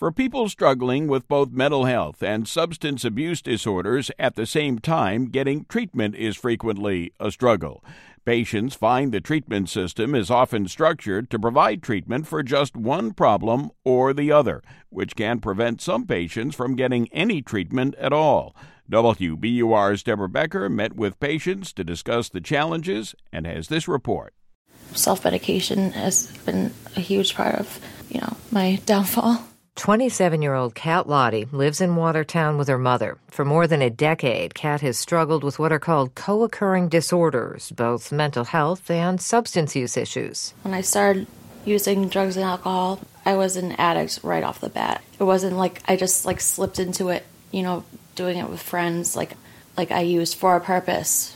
For people struggling with both mental health and substance abuse disorders at the same time, getting treatment is frequently a struggle. Patients find the treatment system is often structured to provide treatment for just one problem or the other, which can prevent some patients from getting any treatment at all. WBUR's Deborah Becker met with patients to discuss the challenges and has this report. Self-medication has been a huge part of, my downfall. 27-year-old Kat Lottie lives in Watertown with her mother. For more than a decade, Kat has struggled with what are called co-occurring disorders, both mental health and substance use issues. When I started using drugs and alcohol, I was an addict right off the bat. It wasn't like I just slipped into it, doing it with friends, like I used for a purpose,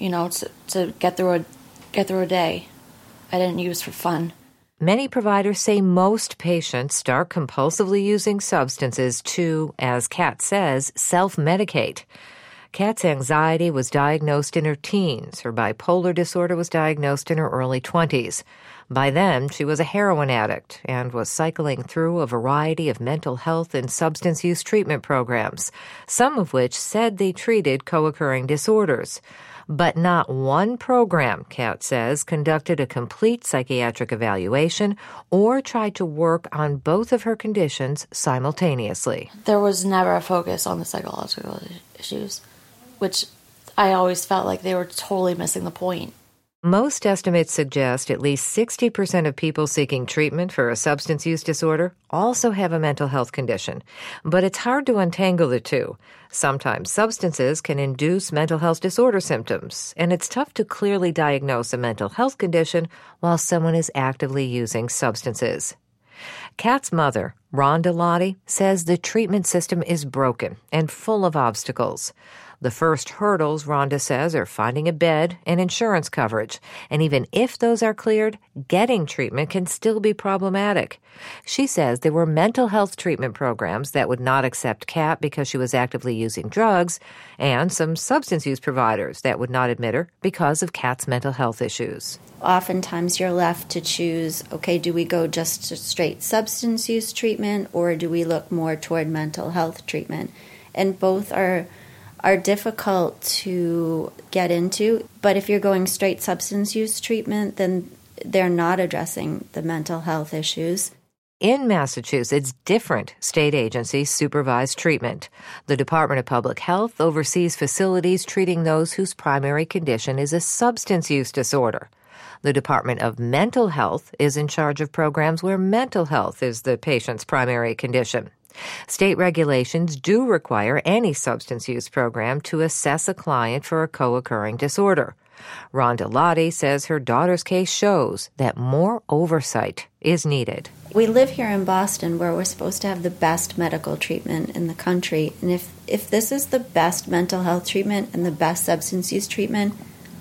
to get through a day. I didn't use for fun. Many providers say most patients start compulsively using substances to, as Kat says, self-medicate. Kat's anxiety was diagnosed in her teens. Her bipolar disorder was diagnosed in her early 20s. By then, she was a heroin addict and was cycling through a variety of mental health and substance use treatment programs, some of which said they treated co-occurring disorders. But not one program, Kat says, conducted a complete psychiatric evaluation or tried to work on both of her conditions simultaneously. There was never a focus on the psychological issues, which I always felt like they were totally missing the point. Most estimates suggest at least 60% of people seeking treatment for a substance use disorder also have a mental health condition. But it's hard to untangle the two. Sometimes substances can induce mental health disorder symptoms, and it's tough to clearly diagnose a mental health condition while someone is actively using substances. Kat's mother, Rhonda Lottie, says the treatment system is broken and full of obstacles. The first hurdles, Rhonda says, are finding a bed and insurance coverage. And even if those are cleared, getting treatment can still be problematic. She says there were mental health treatment programs that would not accept Kat because she was actively using drugs, and some substance use providers that would not admit her because of Kat's mental health issues. Oftentimes you're left to choose, okay, do we go just to straight substance use treatment or do we look more toward mental health treatment? And both are difficult to get into. But if you're going straight substance use treatment, then they're not addressing the mental health issues. In Massachusetts, different state agencies supervise treatment. The Department of Public Health oversees facilities treating those whose primary condition is a substance use disorder. The Department of Mental Health is in charge of programs where mental health is the patient's primary condition. State regulations do require any substance use program to assess a client for a co-occurring disorder. Rhonda Lottie says her daughter's case shows that more oversight is needed. We live here in Boston where we're supposed to have the best medical treatment in the country. And if this is the best mental health treatment and the best substance use treatment,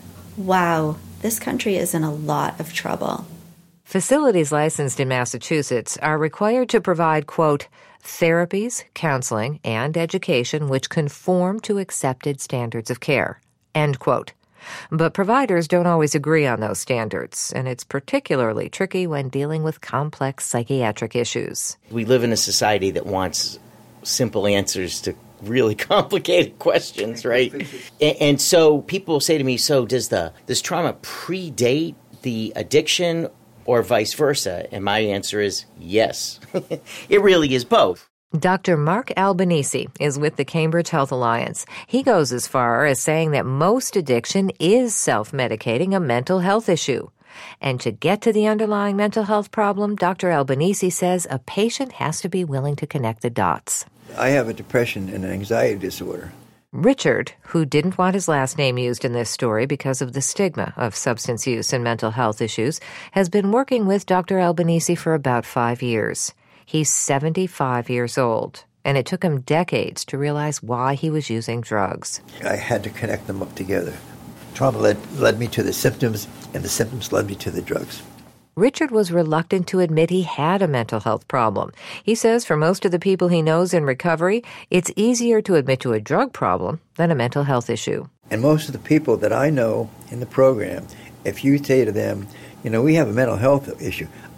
wow, this country is in a lot of trouble. Facilities licensed in Massachusetts are required to provide, quote, therapies, counseling, and education which conform to accepted standards of care, end quote. But providers don't always agree on those standards, and it's particularly tricky when dealing with complex psychiatric issues. We live in a society that wants simple answers to really complicated questions, right? And so people say to me, so does this trauma predate the addiction or vice versa? And my answer is yes. It really is both. Dr. Mark Albanese is with the Cambridge Health Alliance. He goes as far as saying that most addiction is self-medicating a mental health issue. And to get to the underlying mental health problem, Dr. Albanese says a patient has to be willing to connect the dots. I have a depression and an anxiety disorder. Richard, who didn't want his last name used in this story because of the stigma of substance use and mental health issues, has been working with Dr. Albanese for about 5 years. He's 75 years old, and it took him decades to realize why he was using drugs. I had to connect them up together. Trauma led me to the symptoms, and the symptoms led me to the drugs. Richard was reluctant to admit he had a mental health problem. He says for most of the people he knows in recovery, it's easier to admit to a drug problem than a mental health issue. And most of the people that I know in the program, if you say to them, we have a mental health issue,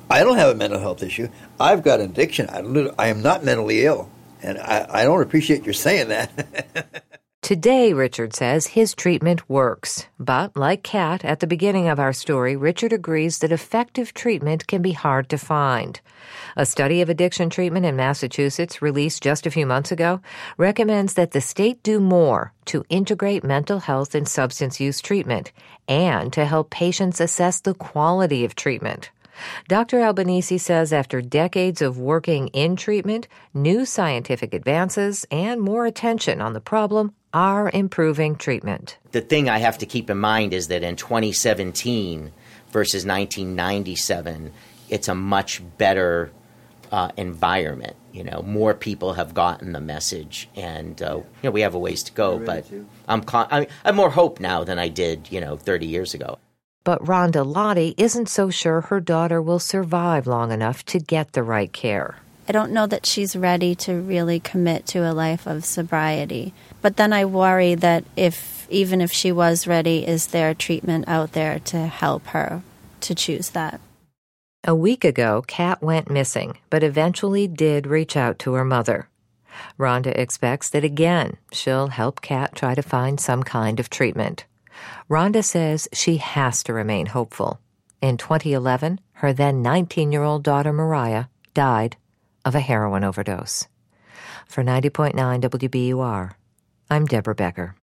I don't have a mental health issue. I've got an addiction. I am not mentally ill. And I don't appreciate your saying that. Today, Richard says, his treatment works. But like Kat, at the beginning of our story, Richard agrees that effective treatment can be hard to find. A study of addiction treatment in Massachusetts, released just a few months ago, recommends that the state do more to integrate mental health and substance use treatment and to help patients assess the quality of treatment. Dr. Albanese says after decades of working in treatment, new scientific advances and more attention on the problem are improving treatment. The thing I have to keep in mind is that in 2017 versus 1997, it's a much better environment. More people have gotten the message, and we have a ways to go. But I have more hope now than I did, 30 years ago. But Rhonda Lottie isn't so sure her daughter will survive long enough to get the right care. I don't know that she's ready to really commit to a life of sobriety. But then I worry that even if she was ready, is there treatment out there to help her to choose that? A week ago, Kat went missing, but eventually did reach out to her mother. Rhonda expects that again, she'll help Kat try to find some kind of treatment. Rhonda says she has to remain hopeful. In 2011, her then 19-year-old daughter Mariah died of a heroin overdose. For 90.9 WBUR, I'm Deborah Becker.